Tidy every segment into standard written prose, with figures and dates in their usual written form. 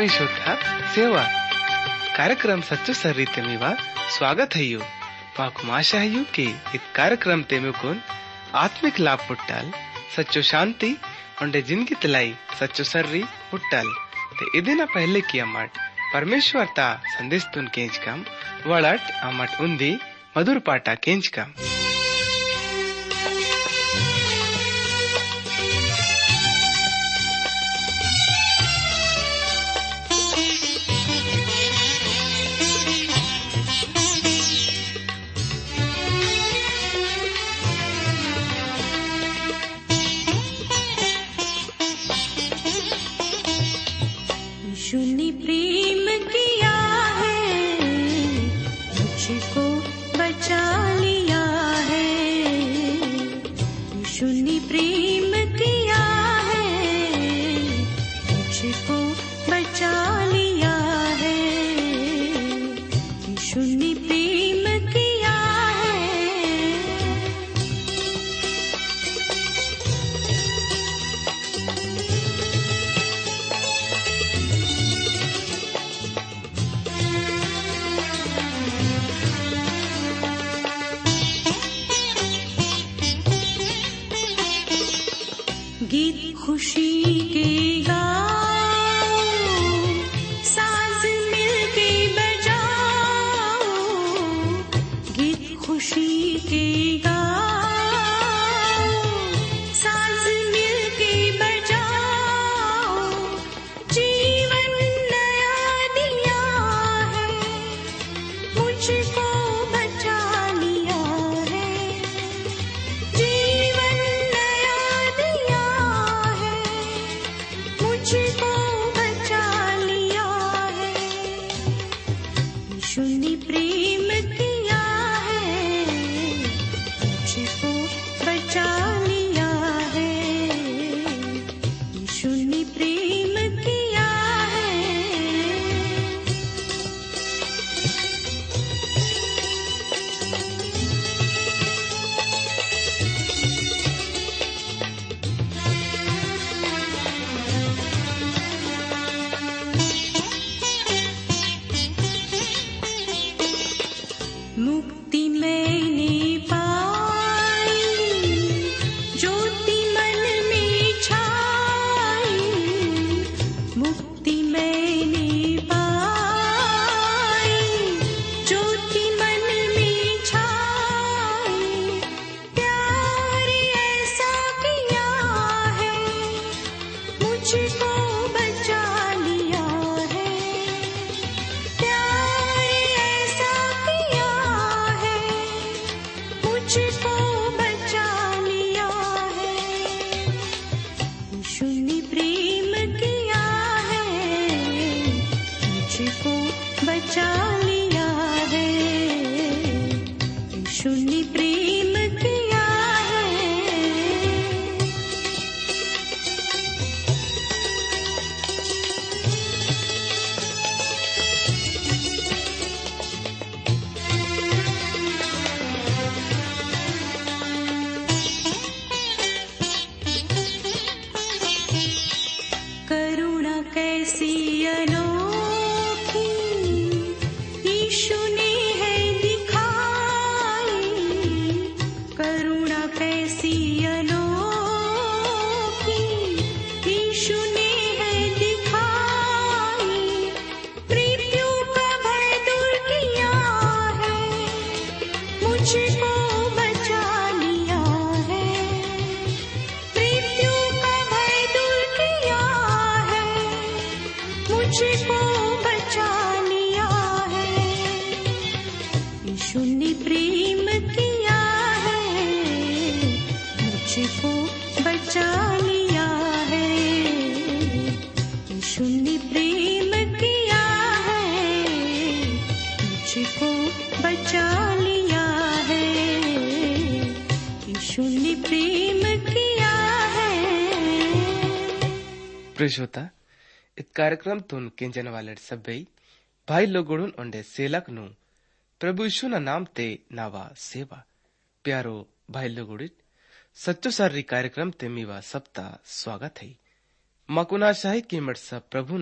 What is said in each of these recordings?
परिशुद्ध सेवा कार्यक्रम सच्चो सर्रीते मीवा स्वागत है यू माकु आशा है यू कि इत कार्यक्रम ते मुकुन आत्मिक लाभ पुट्टल सच्चो शांति उंडे जिंदगी तलाई सच्चो सर्री पुट्टल ते इदिना पहले की अमट परमेश्वर ता संदेश तुन केंच कम वड़ट अमट उन्दी मधुर पाटा केंच कम शून्य प्रेम किया है मुझको बचा लिया है। शून्य प्रेम किया है मुझको बचा लिया है। शून्य प्रेम किया गीत खुशी के गाओ, साज मिलके बजाओ। गीत खुशी के गाओ, साज मिलके बजाओ। जीवन नया दिया है मुझको बचा लिया है। जीवन नया दिया है मुझको बचा लिया है। शून्य प्रेम किया है मुझको बचा लिया है। शून्य प्रेम किया है। मुक्ति मैंने पाई, ज्योति मन में छाई। मुक्ति मैंने पाई, ज्योति मन में छाई। प्यार ऐसा किया है मुझको बचा लिया है। प्यार ऐसा किया है मुझको बचा लिया है। शून्य प्रेम किया है मुझको बचा लिया है। शून्य प्रेम किया है। करुणा कैसी अनोखी यीशु ने है दिखाई। करुणा कैसी अनोखी यीशु ने है दिखाई। मृत्यु का भय दूर किया है मुझको बचा लिया है। मृत्यु का भय दूर किया है मुझको बचा लिया है। शून्य प्रेम किया है मुझको बचा लिया है। शून्य प्रेम किया है मुझको बचा लिया है। शून्य प्रेम किया है। प्रिय श्रोता इत कार्यक्रम तुन केंजन वाले सभई भाई लोगोड़ुन उंडे सेलक नु प्रभु यीशु ना नाम ते नावा सेवा प्यारो भाई लोगोड़ित सच्चो सारी कार्यक्रम ते मीवा सप्ताह स्वागत है। मकुना शाही कीमत सब प्रभु ना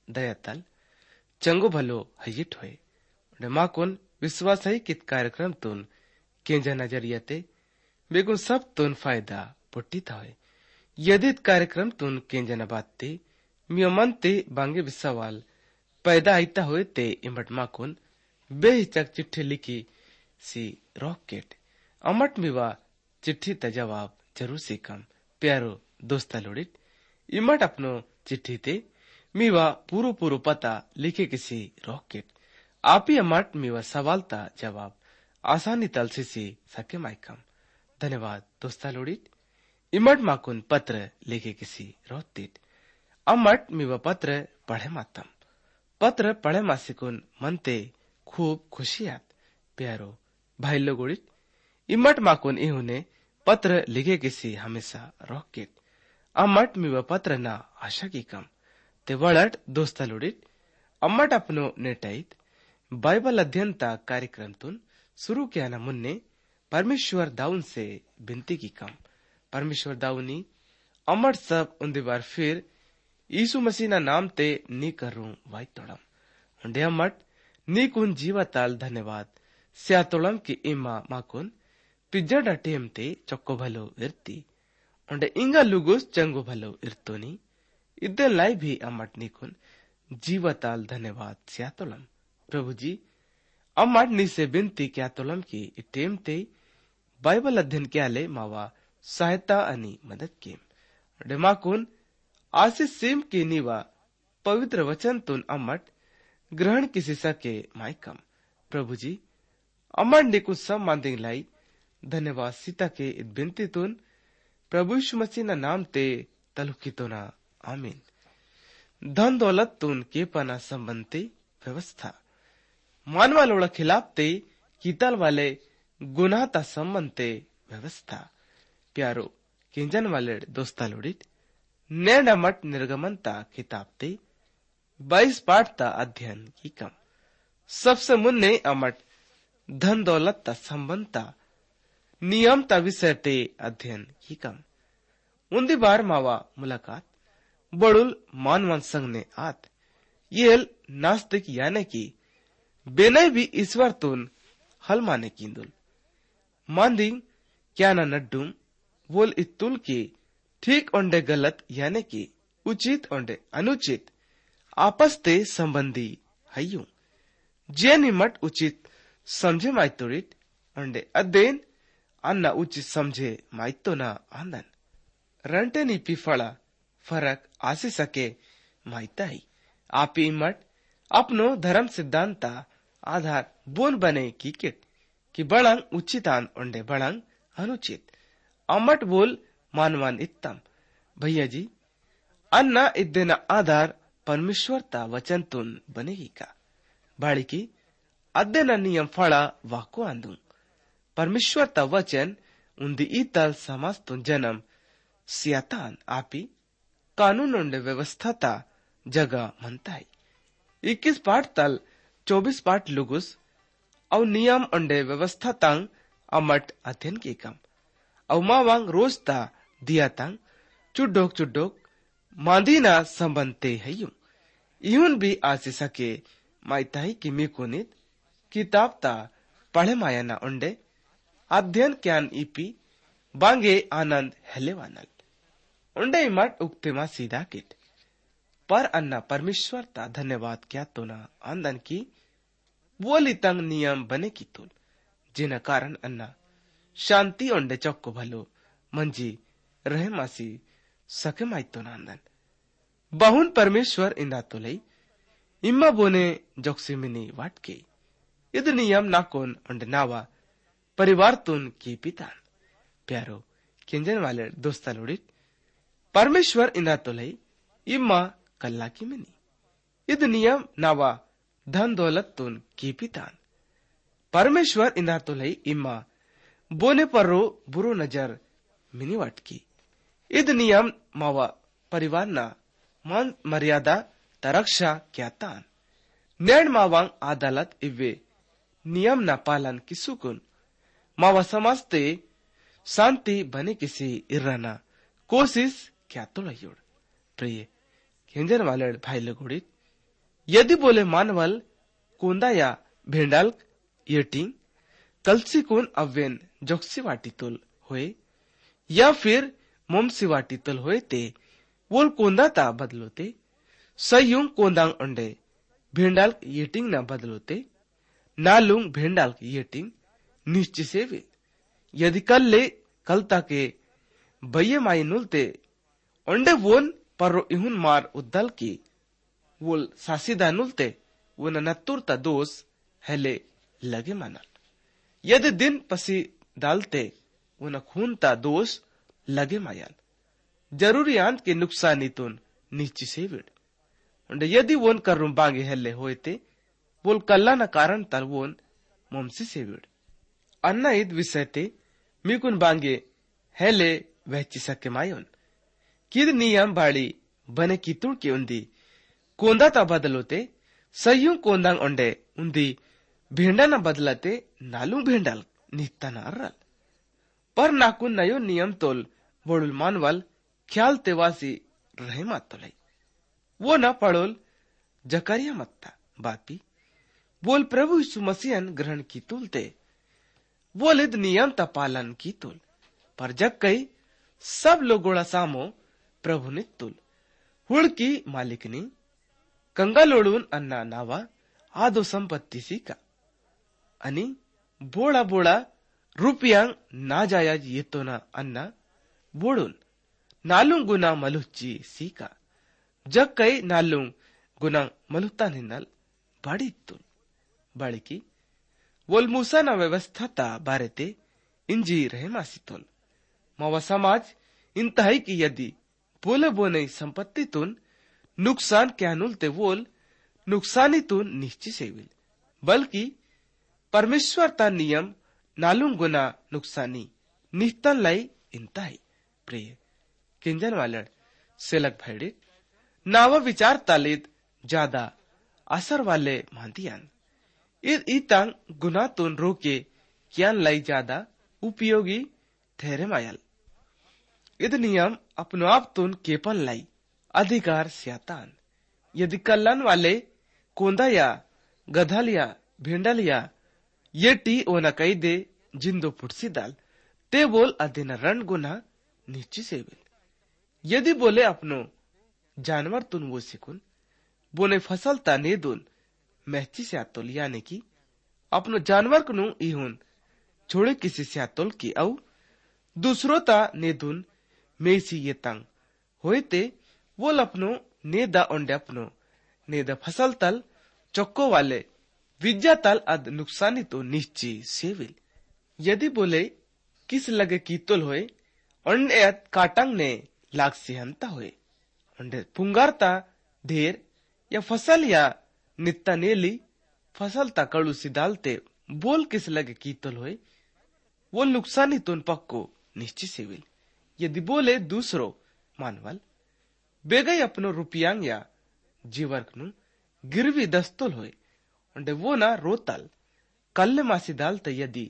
दयातल चंगो भलो हयिट होय माकुन विश्वास है कित कार्यक्रम तुन केंजा नजरियते बेगुन सब तुन फायदा पुट्टित होय यदि कार्यक्रम तुन केंजा न बातते मियमनते बांगे विसवाल पैदा आईता होए ते इमट माकुन बेहिचक चिट्ठी लिखी सी रॉकेट अमट मिवा चिट्ठी ता जवाब जरूर सीकम प्यारो दोस्ता लोडिट इमट अपनो चिट्ठी ते मीवा पूरो पूरो पता लिखे किसी रॉकेट आप ही अमट मीवा सवाल ता जवाब आसानी तल से सके माइकम धन्यवाद दोस्ता लोडिट इमट माकुन पत्र लिखे किसी रोतिट अमट मीवा पत्र पढ़े मातम पत्र पढ़े मासिकुन मनते खूब खुशियात प्यारो भाई लोगोड़ित इमट माकुन इहुने पत्र लिखे किसी हमेशा रॉकेट अमट मीवा पत्र ना आशा की कम ते वड़ट दोस्ता लोडित अमट अपनो नेटाइत बाइबल अध्ययन ता कार्यक्रम तुन शुरू किया न मुन्ने परमेश्वर दाऊन से बिनती की कम परमेश्वर दाऊनी अमट सब उन्दे बार फिर यीशु मसीह ना नाम ते नी करूं वाई तोड़म उन्डे अमट नी कुन जीवताल धन्यवाद स्या तोड़म की इमा माकुन पिज्जा टेम ते चक्को भलो इर्ती उन्डे इंगा लुगुस चंगो भलो इर्तोनी इद्दे लाई भी अमट नी कुन जीवताल धन्यवाद स्या तोड़म प्रभु जी अमट नी से बिनती क्या तोड़म की टेम ते बाइबल अध्ययन क्या ले मावा सहायता अनि मदद केम उन्डे माकुन आशीष सेम के नीवा पवित्र वचन तुन अमट ग्रहण किसी सके माइकम प्रभु जी अमट ने कुछ सब मांदिंग लाई धन्यवाद सीता के बिनती तुन प्रभु यीशु मसीह ना नाम ते तलुकी तो ना आमीन धन दौलत तुन के पना संबंधी व्यवस्था मानवा लोड़ा खिलाफ ते कीतल वाले गुनाह ता संबंधते व्यवस्था प्यारो किंजन वाले दोस्ता लोडित नैन अमट निर्गमनता किताब ते 22 पाठ ता अध्ययन की कम सबसे मुन्ने अमट धन दौलत ता संबंधता नियम ता विषय ते अध्ययन की कम उन्दी बार मावा मुलाकात बड़ुल मानवन संग ने आत येल नास्तिक याने की बेनय भी ईश्वर तुन हल माने कींदुल मांदी क्या ना नड्डूम वोल इतुल की ठीक ओंडे गलत यानी कि उचित ओंडे अनुचित आपस ते संबंधी हयू जे निमट उचित समझे माइतोरिट ओंडे अध्ययन अन्ना उचित समझे माइतो ना आंदन रंटे नी पिफड़ा फरक आसे सके माइता ही आप इमट अपनो धर्म सिद्धांता आधार बोन बने की किट कि बड़ंग उचितान ओंडे बड़ंग अनुचित अमट बोल मानवान इत्तम भैया जी अन्ना इद्देना आधार परमेश्वर ता वचन तुन बनेगी का बाड़ी की अध्ययन नियम फड़ा वाको आंदू परमेश्वर ता वचन उन्दी इतल समाज तुन जन्म सियातान आपी कानून उन्डे व्यवस्था ता जगह मनता है 21 पाठ तल 24 पाठ लुगुस और नियम उन्डे व्यवस्था तंग अमट अध्ययन की कम और मावांग रोज ता दिया तंग चुड्डोक मांदीना संबंधते है यूं भी आसे सके माइता ही कि मिकुनित किताब ता पढ़े माया ना उन्डे अध्ययन क्यान इपी बांगे आनंद हेलेवानल उन्डे इमट उक्ते मा सीधा किट पर अन्ना परमेश्वर ता धन्यवाद क्या तो ना आंदन की बोली तंग नियम बने की तुल जिना कारण अन्ना शांति ओंडे चौक्को भलो मंजी रहे मासी सके माइतो नांदन बहुन परमेश्वर इंदा तो लई इम्मा बोने जोक्सिमिनी वाट के इद नियम नाकोन ओंडे नावा परिवार तुन की पितान प्यारो किंजन वाले दोस्ता लोडित परमेश्वर इंदा तो लई इम्मा कल्ला की मिनी इद नियम नावा धन दौलत तुन की पितान परमेश्वर इंदा तो लई इम्मा बोने पर रो बुरो नजर मिनी वाट की इद नियम मावा परिवार ना मान मर्यादा तरक्षा क्या तान नैन मावांग अदालत इवे नियम ना पालन की सुकुन मावा समझते शांति बने किसी इराना कोशिश क्या तो लयोड़ प्रिय केंजन वाले भाई लगोड़ित यदि बोले मानवल कोंदा या भेंडाल येटिंग कलसिकून अव्वेन जोक्सी वाटीतुल होय या फिर मोमसी वाटीतुल होय ते वोल कोंदा ता बदलोते सयुंग कोंदांग अंडे भेंडाल येटिंग ना बदलोते नालुंग भेंडाल येटिंग निश्चि सेवे यदि कलता के बये माई नुलते अंडे वोन पर इहुन मार उद्दल की वोल सासीदा नुलते वो नत्तुरता दोष हेले लगे मानल यदि दिन पसी डालते वो न खूनता दोष लगे मायल जरूरी आंत के नुकसानीतुन नीची सेविड अंडे यदि वोन करुम बांगे हेले होते बोल कल्ला न कारण तल वोन मोमसी सेविड अन्ना इद विषयते मीकुन बांगे हेले वहची सके मायोन किद नियम बाड़ी बने कितुड़ के उंदी कोंदा ता बदलोते सयुं कोंदांग अंडे उंदी भेंडा न बदलते नालू भेंडाल नित्ता न अर्रल पर नाकुन नयो नियम तोल बोडुल मानवल ख्याल तेवासी रहे मातोलाई वो न पड़ोल जकरिया मत्ता बापी बोल प्रभु यीशु मसीहन ग्रहण की तुलते बोल इद नियम ता पालन की तुल पर जग कई सब लोगोड़ा सामो प्रभु ने तुल हुड़की मालिकनी कंगालोडून अन्ना नावा आदो संपत्ति सीका अनि बोड़ा बोड़ा रुपयांग ना जाया ये तो ना अन्ना बोडून नालुंग गुना मलुच्ची सीका जग कई नालुंग गुना मलुता निन्नल बाड़ी तुल बाड़ी की वोल मूसा ना व्यवस्था ता बारेते इंजी रहे मासी तुल मावा समाज इंतहाई की यदि बोले बोने संपत्ति तुन नुकसान क्या नुलते वोल नुकसानी तुन निश्चि सेविल बल्कि परमेश्वर ता नियम नालुंग गुना नुकसानी निस्तन लाई इंतहाई प्रिय किंजन वालड़ सेलक भैडे नावा विचार तालिद ज्यादा असर वाले मांदियान id itang gunatun roke kian लाई ज्यादा उपयोगी ठहरे मायल id नियम अपनो आप तुन केपन लाई अधिकार स्यातान यदि कल्याण वाले कोंदा या गधल या भेंडल या ये टी ओना कई दे जिंदो पुटसी दाल ते बोल अधीन रण गुना नीची सेविल यदि बोले अपनो जानवर तुन वो सिकुन बोने फसल ता नेदुन महची स्यातोल यानी कि अपनो जानवर कनु इहुन छोड़े किसी स्यातोल की औ दूसरो ता नेदुन मेसी ये तंग होते वोल अपनो नेदा ओंडे अपनो नेदा फसल तल चक्को वाले विद्या तल अद नुकसानी तो निश्ची सेविल यदि बोले किस लगे कीतोल होए ओंडे अद काटंग ने लाग सिहंता होए ओंडे पुंगारता ढेर या फसल या नित्ता नेली फसल ता कड़ू सिदालते बोल किस लगे कीतल होए वो नुकसानी तुन पक्को निश्चित सेविल यदि बोले दूसरो मानवल बेगई अपनो रुपयांग या जीवर्क नु गिरवी दस्तोल होए अंडे वो ना रोतल कल्ले मासी दालते यदि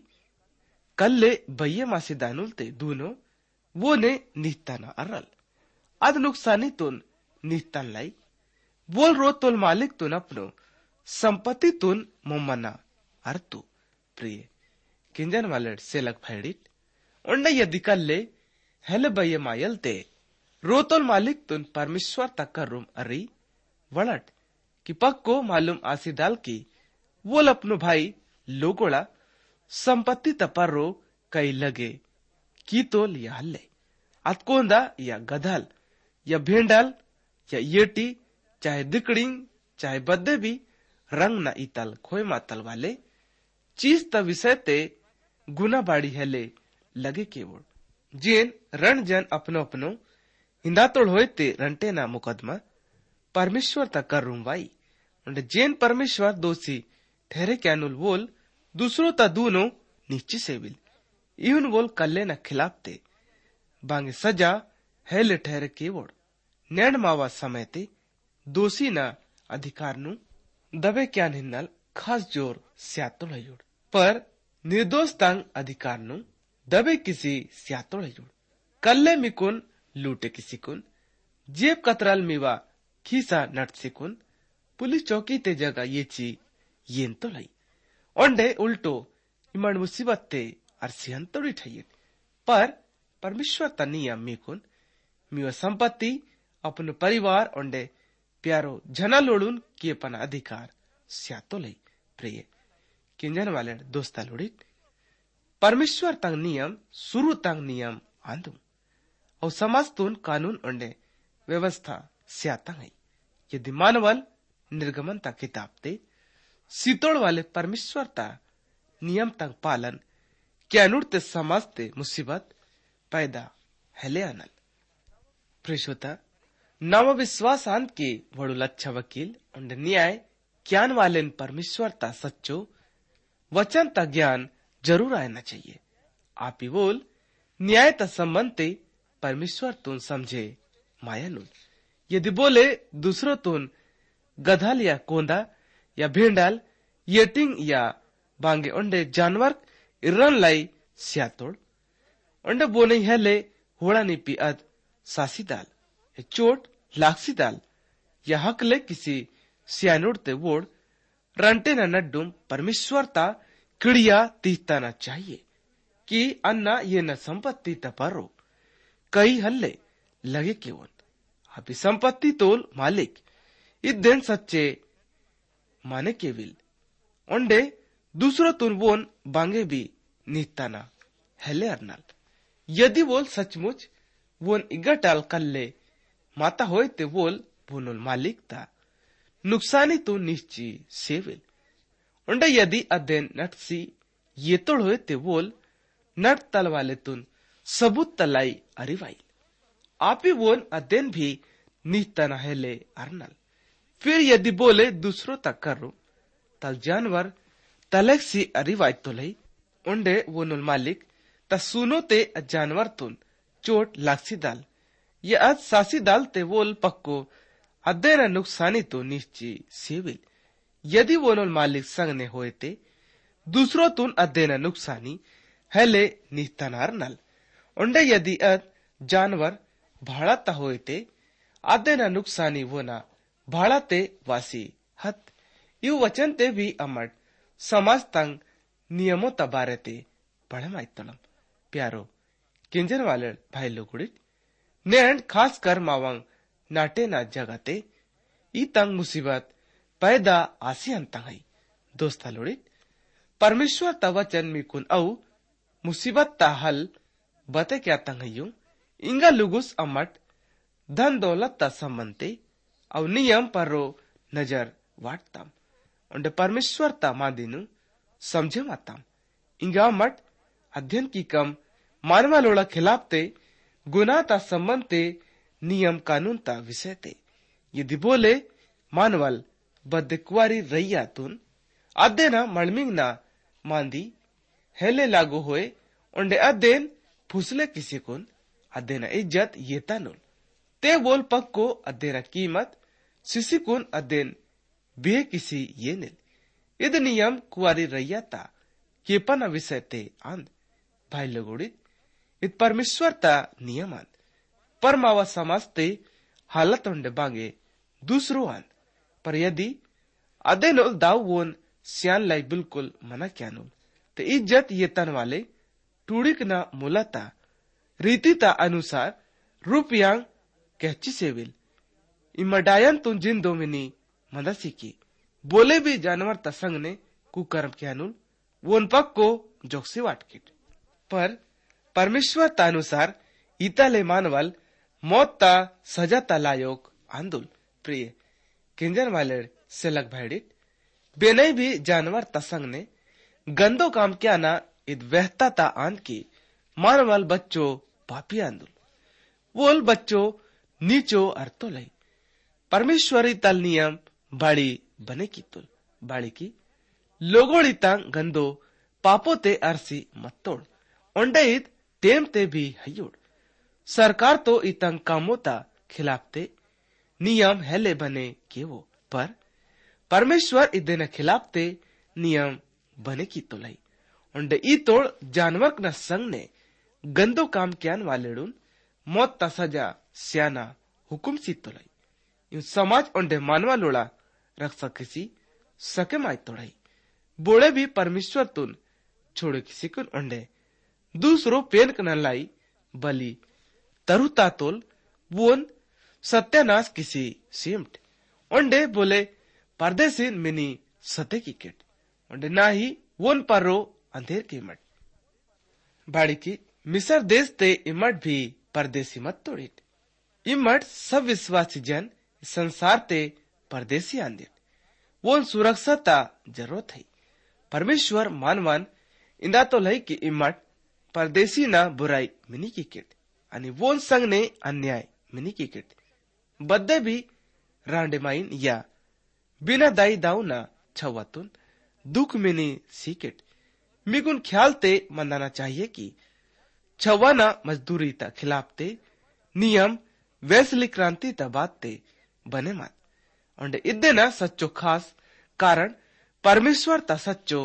कल्ले बయ్యే मासी दानुलते दूनो वो ने नित्ता ना अरल अद नुकसानी तुन नित्तन लाई बोल रोतोल मालिक तुन अपनो संपत्ति तुन मोमना अर्थु प्रिय किंजन वालेड सेलक फैडिट उन्ने यदि कल्ले हेले बये मायलते रोतोल मालिक तुन परमेश्वर तक रूम अरी वड़ट कि पक्को मालूम आसिदाल की वोल अपनो भाई लोगोड़ा संपत्ति तपरो कई लगे की तोल या हल्ले अतकोंदा या गधल या भेंडल या येटी चाहे दिकड़िंग चाहे बद्दे भी रंग न इतल खोए मातल वाले चीज त विषय ते गुना बाड़ी हेले लगे केवल जेन रण जन अपनो अपनो हिंदा तोड़ होए ते रंटे ना मुकदमा परमेश्वर तक कर रूमवाई जेन परमेश्वर दोषी ठहरे कैनुल बोल दूसरो ता दूनो नीचे सेविल इहुन बोल कल्ले न खिलाफते बांगे सजा हेले ठहरे केवल नैण मावा समय ते दोषी ना अधिकार नु दबे क्या हिन्नल खास जोर स्यातोल हयुड़ पर निर्दोष तंग अधिकार नु दबे किसी स्यातोल हयुड़ कल्ले मिकुन लूटे किसी कुन जेब कतरल मीवा खीसा नट सिकुन पुलिस चौकी ते जगह ये ची येन तो लाई ओंडे उल्टो इमन मुसीबत ते अरसियन तोड़ी ठहिए पर परमेश्वर ता नियम मीकुन मीवा संपत्ति अपन परिवार ओंडे प्यारो जना लोडून की अपन अधिकार स्यातो लाई प्रिय किंजन वाले दोस्ता लोड़ी परमेश्वर तंग नियम शुरू तंग नियम आंदू और समाजतून कानून ओंडे व्यवस्था स्यातंग है यदि मानवल निर्गमन ता किताब ते सीतोड़ वाले परमेश्वर ता नियम तंग पालन क्या ते समाज ते मुसीबत पैदा हेले अनल प्रिशोता नव विश्वासान के वड़ु लच्छा वकील उंड न्याय ज्ञान वाले परमेश्वर ता सच्चो वचन ता ज्ञान जरूर आना चाहिए आप ही बोल न्याय ता संबंध ते परमेश्वर तुन समझे माया नुल यदि बोले दूसरों तुन गधाल या कोंदा या भेंडाल येटिंग या बांगे उंडे जानवर इरन लाई स्यातोड़ उंडे बोने हेले होड़ा नी पी अद सासी दाल चोट लाक्सी दाल या हकले किसी सियानुड़ ते वोड़ रंटे न नड्डुम परमेश्वर ता किड़िया तीता न चाहिए कि अन्ना ये न संपत्ति तपरो कई हल्ले लगे केवन अभी संपत्ति तोल मालिक इस दिन सच्चे माने केविल ओंडे दूसरो तुन वोन बांगे भी नीताना हेले अर्नल यदि बोल सचमुच वोन इगटाल कल्ले माता होए ते बोल वोनुल मालिक ता नुकसानी तो निश्ची सेविल उंडे यदि अध्ययन नटसी ये तोड़ होए ते बोल नट तल वाले तुन सबूत तलाई अरिवाई आप ही वोन अध्ययन भी नीतना हेले अर्नल फिर यदि बोले दूसरों तक करो तल जानवर तलक सी अरिवाई तो लई उंडे वोनुल मालिक ता सुनो ते जानवर तुन चोट लाक्सी दाल ये अद सासी दाल ते वोल पक्को अध्ययन नुकसानी तो निश्ची सेविल यदि वोनुल मालिक संग ने होए ते दूसरों तुन अध्ययन नुकसानी हेले निस्तनार नल उंडे यदि अद जानवर भाड़ा ता होए ते अध्ययन नुकसानी वोना भाड़ा ते वासी हत यू वचन ते भी अमट समाज तंग नियमों तबारे ते पढ़े माइतलम प्यारो किंजन वाले भाई लोगुड़ी नेंड खास कर मावंग नाटे ना जगते ई तंग मुसीबत पैदा आसी अंतंग है दोस्ता लोड़ी परमेश्वर ता वचन मी कुन औ मुसीबत ता हल बते क्या तंग है यूं इंगा लुगुस अमट धन दौलत ता संबंधते औ नियम पर रो नजर वाटताम उंडे परमेश्वर ता मादिनु समझे माताम इंगा अमट अध्ययन की कम मानवा लोड़ा खिलाफ ते गुनाह ता संबंध ते नियम कानून ता विषय ते यदि बोले मानवल बद्दकुआरी रैया तुन अध्ययन मलमिंग ना मांदी हेले लागू होए उंडे अध्ययन फुसले किसी कुन अध्ययन इज्जत ये तानुल ते बोल पक्को अध्ययन कीमत सिसी कुन अध्ययन बे किसी ये निल इद नियम कुआरी रैया ता केपन विषय ते आंद भाई लगोड़ी इत परमेश्वर ता नियम आंद पर मावा समाज ते हालत उंडे बांगे दूसरो आंद पर यदि अध्ययन दाव वोन सियान लाई बिल्कुल मना क्या नुल ते इज्जत ये तन वाले टूड़िक ना मुलाता रीति ता अनुसार रूपयांग कहची सेविल इमडायन तुन जिन दोमिनी मदसी की बोले भी जानवर तसंग ने कुकर्म क्या नुल वोन पक को जोक्सी वाटकिट पर परमेश्वर ता अनुसार इताले मानवल मौत ता सजा ता लायोग आंदुल प्रिय किंजन वाले से लग भाईडिट बेनई भी जानवर तसंग ने गंदो काम क्या ना इत वहता ता आंद की मानवल बच्चों पापी आंदुल वोल बच्चों नीचो अर्थो लई परमेश्वरी तल नियम बाड़ी बने की तुल बाड़ी की लोगोड़ी तांग गंदो पापो ते अरसी मत्तोड़ ओंडे इत टेम ते भी हयोड़ सरकार तो इतंग कामोता खिलाफते नियम हेले बने के वो पर परमेश्वर इदेन खिलाफते नियम बने की तुलाई ओंडे ई तोड़ जानवर न संग ने गंदो काम क्यान वालेडून मौत ता सजा स्याना हुकुम सी तुलाई यूं समाज ओंडे मानवा लोड़ा रक्षा किसी सके माय तोड़ाई बोले भी परमेश्वर तुन छोड़े किसी कुन अंडे दूसरो पेन कन लाई बली तरुता तोल वोन सत्यानाश किसी सीमट अंडे बोले परदेसी मिनी सते की किट अंडे ना ही वोन परो अंधेर की मट बाड़ी की मिस्र देश ते इमट भी परदेसी मत तोड़ित इमट सब विश्वासी जन संसार ते परदेसी आंदित वोन सुरक्षाता जरूरत है परमेश्वर मानवान इंदा तो लई की इमट परदेसी ना बुराई मिनी की किट आणि वोन संगने अन्याय मिनी की किट बद्दे भी रांडेमाइन या बिना दाई दाऊ ना छवातुन दुख मिनी सीकिट मिगुन ख्याल ते मंदाना चाहिए कि छवाना मजदूरी ता खिलाफ ते नियम वैसली क्रांति ता बात ते बने मत और इद्दे ना सच्चो खास कारण परमेश्वर ता सच्चो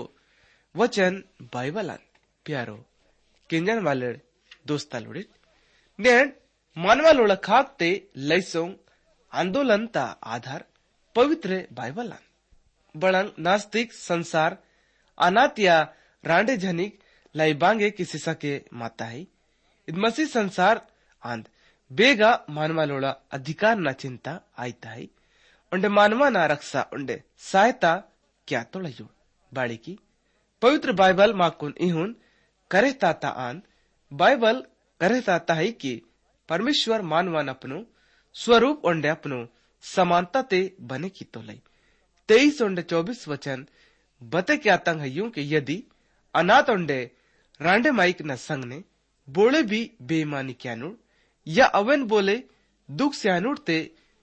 वचन बाइबलान प्यारो किंजन वाले दोस्ता लोड़ित नेण मानवा लोड़ा खाक ते लैसों आंदोलन ता आधार पवित्र बाइबलान बड़ंग नास्तिक संसार अनाथ या रांडे झनिक लाई बांगे किसी सके माता है इद मसीह संसार आंद बेगा मानवा लोड़ा अधिकार ना चिंता आईता है उन्डे मानवा ना रक्षा उन्डे सहायता क्या तो लयो बाड़ी की पवित्र बाइबल माकुन इहुन करे ताता आन बाइबल करे ताता है कि परमेश्वर मानवान अपनो स्वरूप उन्डे अपनो समानता ते बने की तो लई 23 उन्डे 24 वचन बते क्या तंग है यूं कि यदि अनाथ उन्डे रांडे माइक न संग ने बोले भी बेईमानी क्यानुर या अवन बोले दुख से अनुरते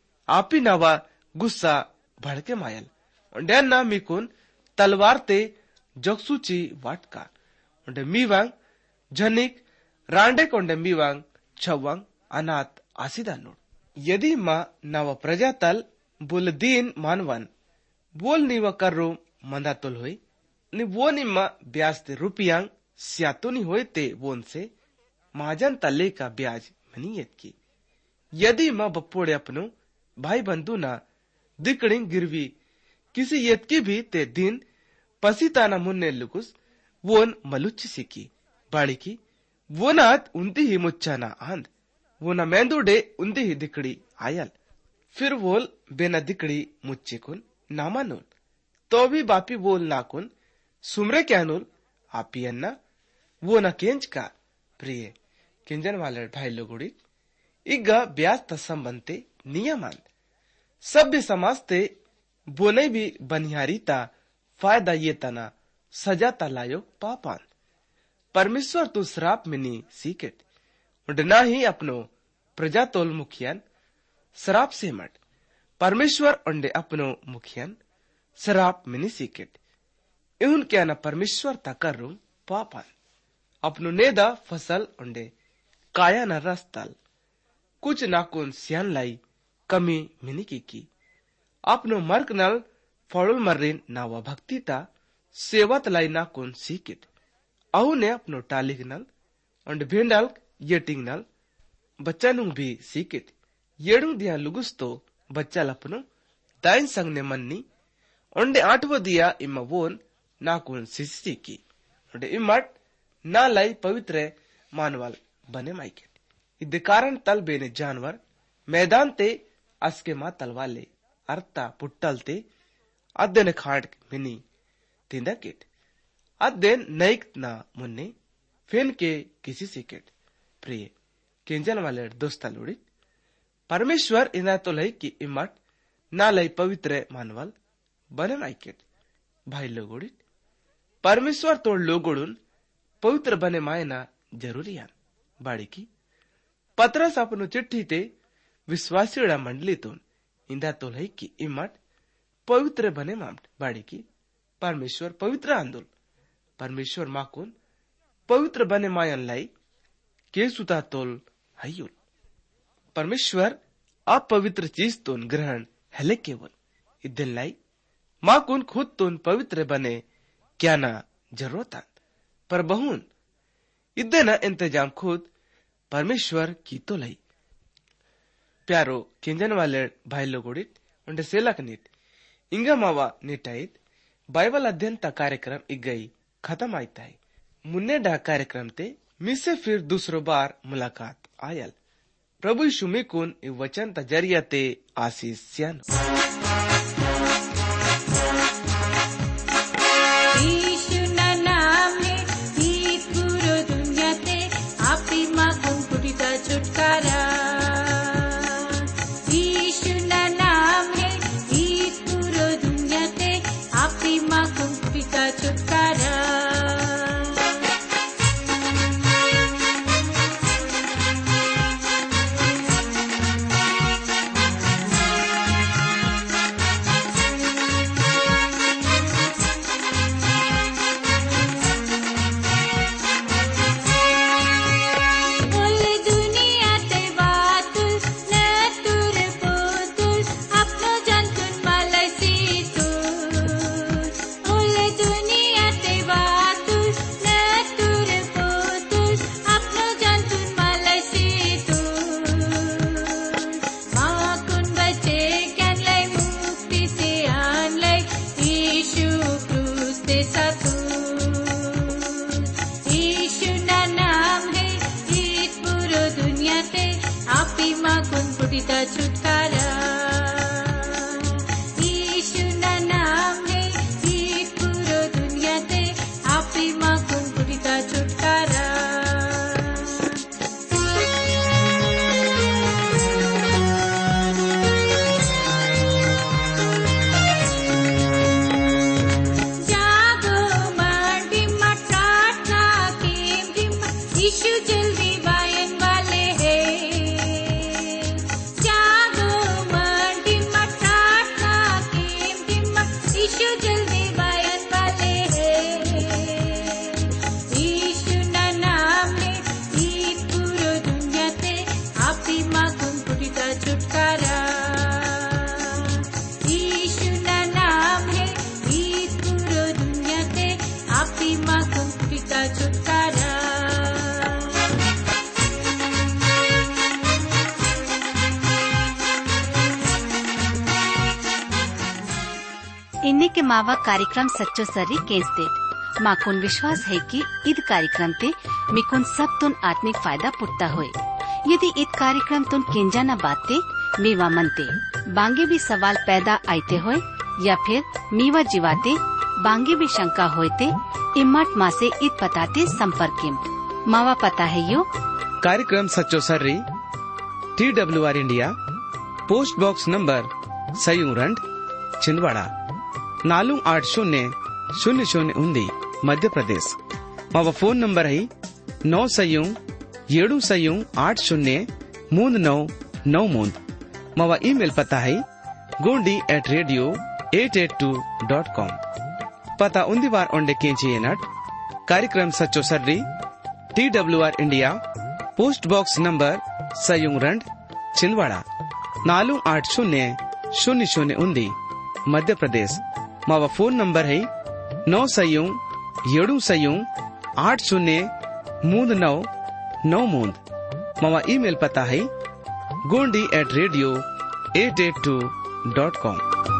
आपी नवा गुस्सा भड़के मायल उन्डे ना मिकुन तलवार ते जगसूची वाटका उन्डे मीवांग झनिक रांडे कोंडे मीवांग छवांग अनाथ आसिदानुर यदि माँ नवा प्रजा तल बोल दीन मानवन बोल नीवा कर्रो मंदा तुल होई नि वो निम्मा ब्याज ते रुपयांग स्यातुनी होए ते वोन से महाजन तले का ब्याज मनीयत की यदि माँ बप्पोड़े अपनो भाई बंधु ना दिकड़िंग गिरवी किसी यत की भी ते दिन पसीताना मुन्ने लुकुस वोन मलुच्ची सिकी बाड़ी की वो नात उन्ती ही मुच्चाना आंद वो ना मेंदुडे उन्ती ही दिकड़ी आयल फिर वोल बेना दिकड़ी मुच्चे कुन नामानुल तो भी बापी बोल नाकुन सुमरे क्यानुल आपी अन्ना वो ना केंच का प्रिय किंजन वाले भाई लोगुड़ी इग्गा ब्याज तसम बनते नियमान सभ्य समाजते बोने भी बनिहारी ता फायदा ये तना सजा तलायो पापान परमेश्वर तू श्राप मिनी सीकेट उडना ही अपनो प्रजा तोल मुखियन श्राप से मट परमेश्वर उन्डे अपनो मुखियन श्राप मिनी सीकेट इहुन क्या ना परमेश्वर ता करूं पापान अपनो नेदा फसल उन्डे काया न रस्तल कुछ नाकुन सियान लाई कमी मिनी की अपनो मर्क नल फड़ुल मर्रिन नावा भक्ति ता सेवत लाई नाकुन सीकिट अहु ने अपनो टालिक नल और भेंडल येटिंग नल बच्चा नुंग भी सीकिट येडुंग दिया लुगुस तो बच्चा लपनो दाइन संग ने मन्नी ओंडे 8वो दिया इमा वोन नाकुन सिसी की ओंडे इमट ना लाई पवित्र मानवाल बने माइकेट इदे कारण तल बेने जानवर मैदान ते अस्के मा तलवाले अर्ता पुट्टलते अद्देन खाड़ मिनी तिंदा किट अद्देन नैक ना मुन्ने फेन के किसी सिकेट प्रिय केंजन वाले दोस्ता लुड़ी परमेश्वर इना तो लई की इमट ना लई पवित्र मानवाल बने माइकेट भाई लोगोड़ी परमेश्वर तो लोगोड़ुन पवित्र बने मायना जरूरी है बाड़ी की पत्रस अपनो चिट्ठी ते विश्वासीड़ा मंडली तुन इंदा तो लई की इमट पवित्र बने मामट बाड़ी की परमेश्वर पवित्र आंदोल परमेश्वर माकुन पवित्र बने मायन लाई के सुता तोल हयुल परमेश्वर अपवित्र चीज तुन ग्रहण हेले केवल इदन लाई माकुन खुद तुन पवित्र बने क्या ना जरूरत पर बहुन इदे ना इंतजाम खुद परमेश्वर की तो लाई प्यारो किंजन वाले भाई लोगोड़ी उन्हें सेलक नीत इंगा मावा निटाइत बाइबल अध्ययन ता कार्यक्रम इगई खत्म आयता है। मुन्ने डा कार्यक्रम ते मिससे फिर दूसरो बार मुलाकात आयल। प्रभु यीशु में कुन वचन ता जरिया ते आशीष सियान। इन्हीं के मावा कार्यक्रम सच्चो सर्री केंद्र माकुन विश्वास है कि ईद कार्यक्रम ते मिकुन सब तुन आत्मिक फायदा पुटता होए। यदि ईद कार्यक्रम तुन केंजा न बाते मीवा मनते बांगे भी सवाल पैदा आते होए या फिर मीवा जीवाते बांगे भी शंका होते इम्मत माँ से ईद पताते संपर्क मावा पता है यो कार्यक्रम सच्चो सर्री TWR India post box number सयूरंड छिंदवाड़ा 480000 मध्य प्रदेश। मावा फोन नंबर है 9 मावा ईमेल पता है gondi@radio882.com। पता उन्दी बार ओंडे केंची नट कार्यक्रम सच्चो सर्री TWR India post box number सयूरंड छिंदवाड़ा 480000 मध्य प्रदेश। मावा फोन नंबर है 9 मावा ईमेल पता है gondi@radio882.com।